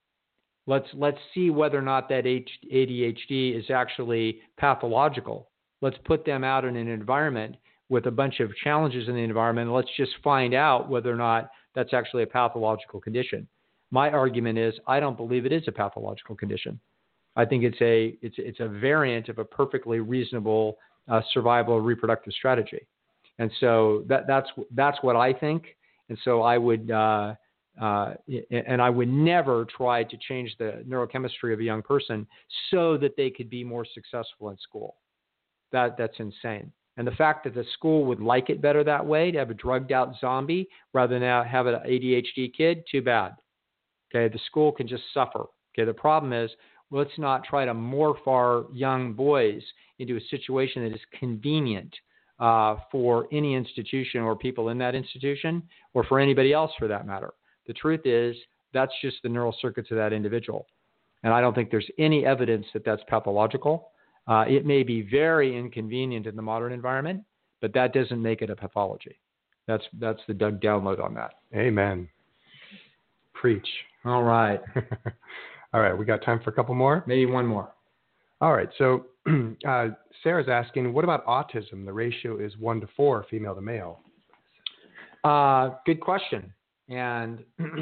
Let's let's see whether or not that A D H D is actually pathological. Let's put them out in an environment with a bunch of challenges in the environment. And let's just find out whether or not that's actually a pathological condition. My argument is I don't believe it is a pathological condition. I think it's a it's it's a variant of a perfectly reasonable uh, survival reproductive strategy. And so that that's that's what I think. And so I would uh, uh, and I would never try to change the neurochemistry of a young person so that they could be more successful in school. That that's insane. And the fact that the school would like it better that way, to have a drugged out zombie rather than have an A D H D kid, too bad. Okay, the school can just suffer. Okay, the problem is let's not try to morph our young boys into a situation that is convenient uh, for any institution or people in that institution or for anybody else for that matter. The truth is that's just the neural circuits of that individual. And I don't think there's any evidence that that's pathological. Uh, it may be very inconvenient in the modern environment, but that doesn't make it a pathology. That's that's the Doug download on that. Amen. Preach. All right. All right. We got time for a couple more? Maybe one more. All right. So uh, Sarah's asking, what about autism? The ratio is one to four, female to male. Uh, good question. And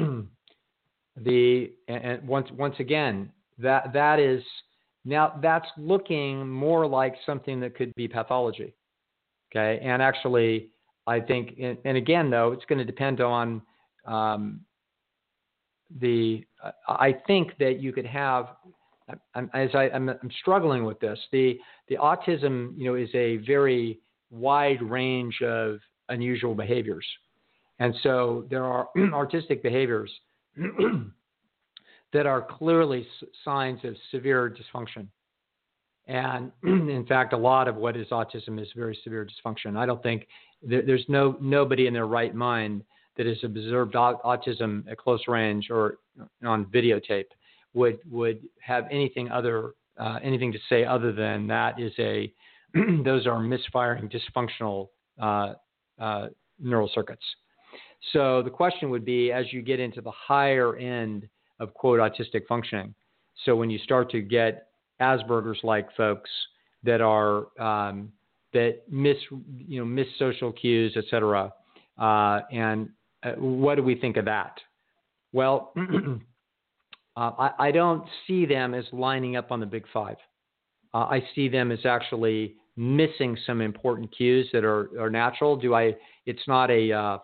the and, and once once again, that that is now that's looking more like something that could be pathology. Okay. And actually, I think, and, and again, though, it's going to depend on um, the. Uh, I think that you could have, I'm, as I, I'm, I'm struggling with this. The the autism, you know, is a very wide range of unusual behaviors, and so there are artistic behaviors that are clearly signs of severe dysfunction. And in fact, a lot of what is autism is very severe dysfunction. I don't think there, there's no nobody in their right mind that has observed autism at close range or on videotape would would have anything other uh, anything to say other than that is a those are misfiring dysfunctional uh, uh, neural circuits. So the question would be, as you get into the higher end of quote autistic functioning, so when you start to get Asperger's like folks that are um, that miss you know miss social cues, et cetera. Uh, and uh, what do we think of that? Well, uh, I, I don't see them as lining up on the big five. Uh, I see them as actually missing some important cues that are, are natural. Do I? It's not a. Uh,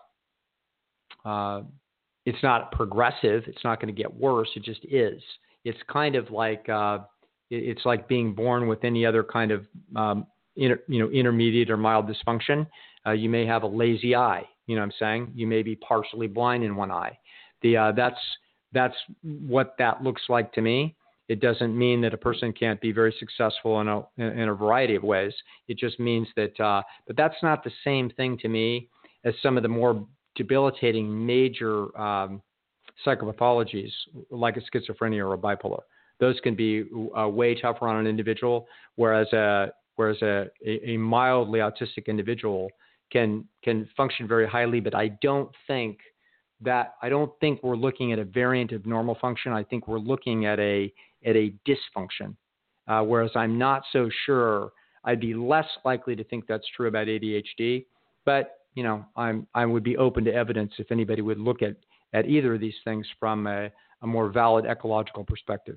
uh, it's not progressive. It's not going to get worse. It just is. It's kind of like. Uh, It's like being born with any other kind of, um, inter, you know, intermediate or mild dysfunction. Uh, you may have a lazy eye. You know what I'm saying? You may be partially blind in one eye. The uh, that's that's what that looks like to me. It doesn't mean that a person can't be very successful in a in a variety of ways. It just means that, uh, but that's not the same thing to me as some of the more debilitating major um, psychopathologies like a schizophrenia or a bipolar. Those can be uh, way tougher on an individual, whereas a whereas a, a mildly autistic individual can can function very highly. But I don't think that I don't think we're looking at a variant of normal function. I think we're looking at a at a dysfunction. Uh, whereas I'm not so sure. I'd be less likely to think that's true about A D H D. But you know, I'm I would be open to evidence if anybody would look at at either of these things from a, a more valid ecological perspective.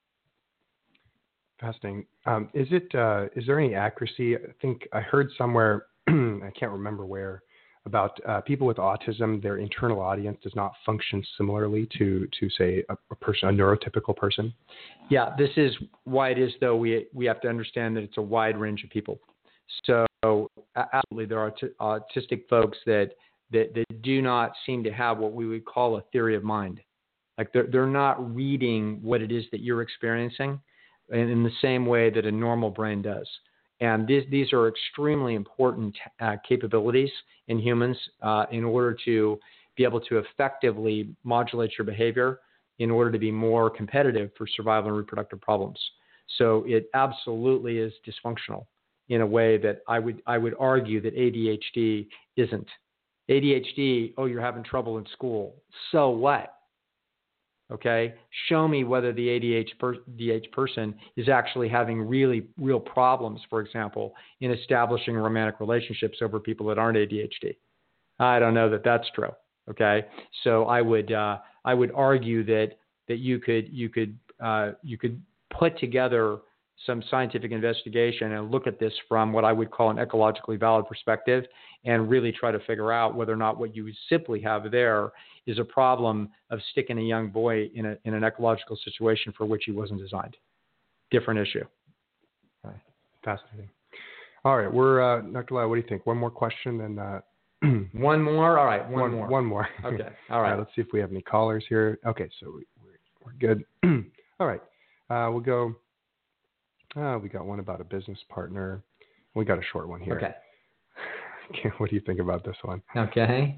Fascinating. Um, is it? Uh, is there any accuracy? I think I heard somewhere, I can't remember where, about uh, people with autism. Their internal audience does not function similarly to, to say, a, a person, a neurotypical person. Yeah, this is why it is, though. We we have to understand that it's a wide range of people. So absolutely, there are t- autistic folks that, that that do not seem to have what we would call a theory of mind. Like they're they're not reading what it is that you're experiencing in the same way that a normal brain does. And these, these are extremely important uh, capabilities in humans uh, in order to be able to effectively modulate your behavior in order to be more competitive for survival and reproductive problems. So it absolutely is dysfunctional in a way that I would I would argue that A D H D isn't. A D H D, oh, you're having trouble in school. So what? Okay, show me whether the A D H, per, D H person is actually having really real problems, for example, in establishing romantic relationships over people that aren't A D H D. I don't know that that's true. Okay, so I would uh, I would argue that that you could you could uh, you could put together some scientific investigation and look at this from what I would call an ecologically valid perspective and really try to figure out whether or not what you simply have there is a problem of sticking a young boy in, a, in an ecological situation for which he wasn't designed. Different issue. Okay. Fascinating. All right. We're, uh, Doctor Lyle, what do you think? One more question and uh, one more? All right. One, one more. One more. Okay. All right. All right. Let's see if we have any callers here. Okay. So we, we're, we're good. All right. Uh, we'll go. Uh, we got one about a business partner. We got a short one here. Okay. What do you think about this one? Okay.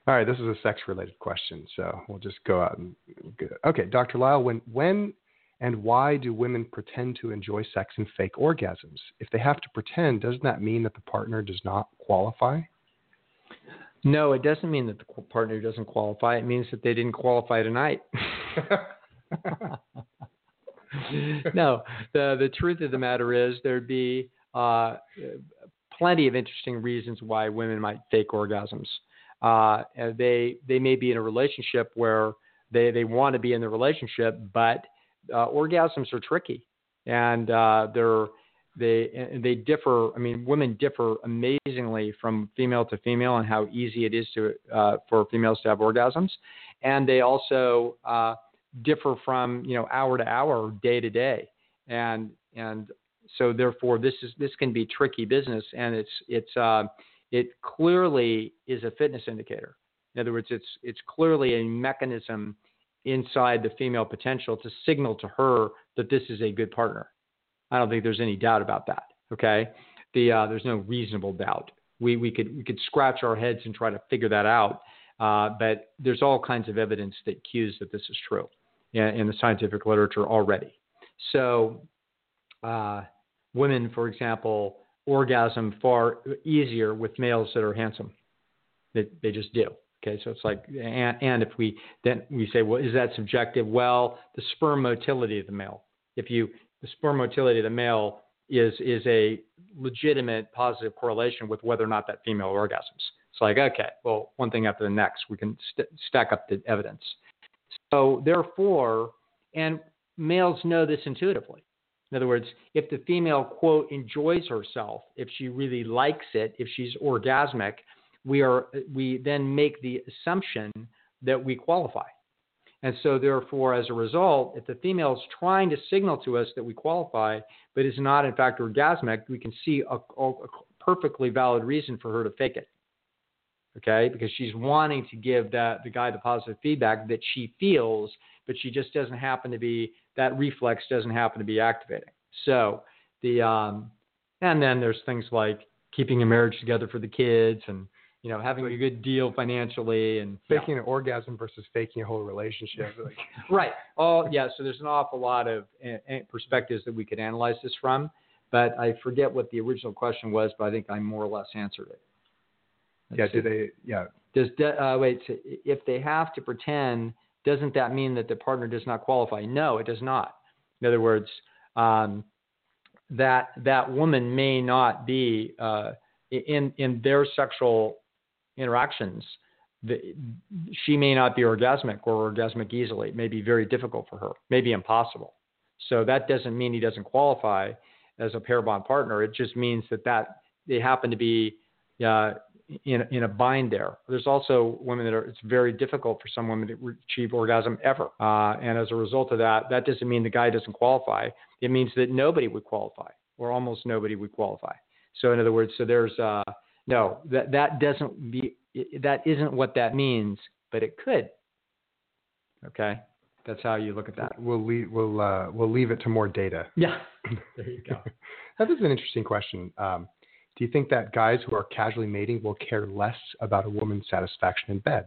All right, this is a sex-related question, so we'll just go out and get it. Okay, Doctor Lisle, when, when and why do women pretend to enjoy sex and fake orgasms? If they have to pretend, doesn't that mean that the partner does not qualify? No, it doesn't mean that the partner doesn't qualify. It means that they didn't qualify tonight. No, the the truth of the matter is there'd be uh, plenty of interesting reasons why women might fake orgasms. Uh, they they may be in a relationship where they, they want to be in the relationship, but uh, orgasms are tricky, and uh, they're they they differ. I mean, women differ amazingly from female to female on how easy it is to uh, for females to have orgasms, and they also uh, differ from you know hour to hour, day to day, and and so therefore this is this can be tricky business, and it's it's uh, it clearly is a fitness indicator. In other words, it's it's clearly a mechanism inside the female potential to signal to her that this is a good partner. I don't think there's any doubt about that. Okay, the uh, there's no reasonable doubt. We we could we could scratch our heads and try to figure that out, uh, but there's all kinds of evidence that cues that this is true in, in the scientific literature already. So, uh, women, for example, orgasm far easier with males that are handsome. They they just do. Okay, so it's like, and, and if we then we say, well, is that subjective? Well, the sperm motility of the male. If you the sperm motility of the male is is a legitimate positive correlation with whether or not that female orgasms. It's like, okay, well, one thing after the next, we can st- stack up the evidence. So therefore, and males know this intuitively. In other words, if the female, quote, enjoys herself, if she really likes it, if she's orgasmic, we are we then make the assumption that we qualify. And so therefore, as a result, if the female is trying to signal to us that we qualify, but is not in fact orgasmic, we can see a, a perfectly valid reason for her to fake it. Okay, because she's wanting to give that the guy the positive feedback that she feels, but she just doesn't happen to be, that reflex doesn't happen to be activating. So the um, and then there's things like keeping a marriage together for the kids, and you know having a good deal financially, and faking yeah. an orgasm versus faking a whole relationship. Like. Right. Oh yeah. So there's an awful lot of uh, perspectives that we could analyze this from, but I forget what the original question was, but I think I more or less answered it. Let's yeah. see. Do they? Yeah. Does uh, wait? So if they have to pretend, doesn't that mean that the partner does not qualify? No, it does not. In other words, um, that that woman may not be uh, in in their sexual interactions. The, she may not be orgasmic or orgasmic easily. It may be very difficult for her. Maybe impossible. So that doesn't mean he doesn't qualify as a pair bond partner. It just means that that they happen to be uh, in in a bind there. There's also women that are, it's very difficult for some women to achieve orgasm ever. Uh, and as a result of that, that doesn't mean the guy doesn't qualify. It means that nobody would qualify, or almost nobody would qualify. So in other words, so there's, uh, no, that, that doesn't be, that isn't what that means, but it could. Okay. That's how you look at that. We'll leave, we'll, uh, we'll leave it to more data. Yeah. There you go. That is an interesting question. Um, Do you think that guys who are casually mating will care less about a woman's satisfaction in bed?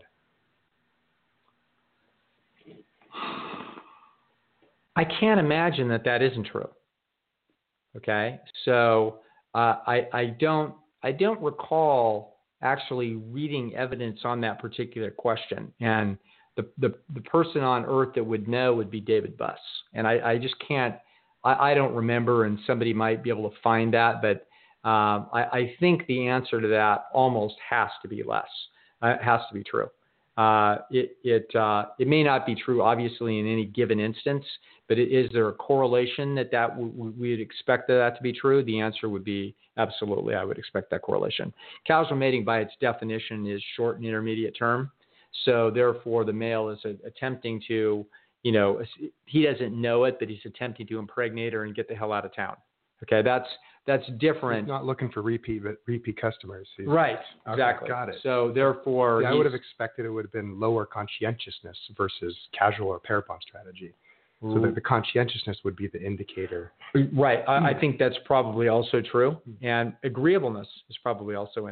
I can't imagine that that isn't true. Okay, so uh, I, I don't I don't recall actually reading evidence on that particular question, and the the, the person on earth that would know would be David Buss, and I, I just can't I, I don't remember, and somebody might be able to find that, but. Um, I, I think the answer to that almost has to be less. Uh, it has to be true. Uh, it it uh, it may not be true, obviously, in any given instance, but it, is there a correlation that that w- we would expect that to be true? The answer would be absolutely. I would expect that correlation. Casual mating, by its definition, is short and intermediate term. So therefore, the male is a, attempting to, you know, he doesn't know it, but he's attempting to impregnate her and get the hell out of town. Okay, that's that's different. He's not looking for repeat, but repeat customers. He's, right, okay, exactly. Got it. So therefore, yeah, I would have expected it would have been lower conscientiousness versus casual or pair bond strategy. So that the conscientiousness would be the indicator. Right. I, I think that's probably also true, and agreeableness is probably also in there.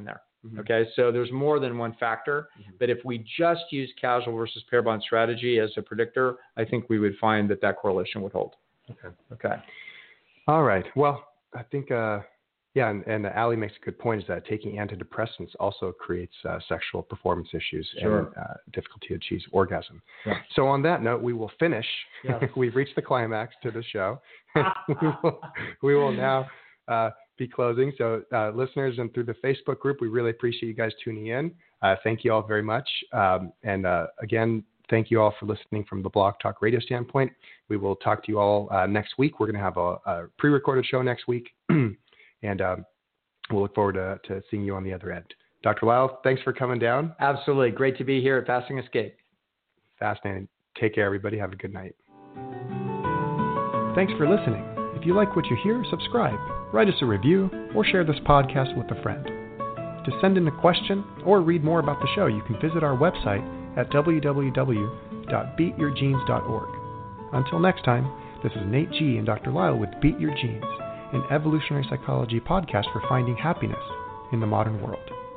Mm-hmm. Okay, so there's more than one factor, mm-hmm. but if we just use causal versus pair bond strategy as a predictor, I think we would find that that correlation would hold. Okay. Okay. All right. Well, I think, uh, yeah, and, and Ali makes a good point, is that taking antidepressants also creates uh, sexual performance issues sure. and uh, difficulty to achieve orgasm. Yeah. So on that note, we will finish. Yes. We've reached the climax to the show. we, will, we will now uh, be closing. So uh, listeners and through the Facebook group, we really appreciate you guys tuning in. Uh, thank you all very much. Um, and uh, again, thank you all for listening from the Blog Talk Radio standpoint. We will talk to you all uh, next week. We're going to have a, a pre-recorded show next week. And um, we'll look forward to, to seeing you on the other end. Doctor Lisle, thanks for coming down. Absolutely. Great to be here at Fasting Escape. Fascinating. Take care, everybody. Have a good night. Thanks for listening. If you like what you hear, subscribe, write us a review, or share this podcast with a friend. To send in a question or read more about the show, you can visit our website at w w w dot beat your genes dot org. Until next time, this is Nate G. and Doctor Lisle with Beat Your Genes, an evolutionary psychology podcast for finding happiness in the modern world.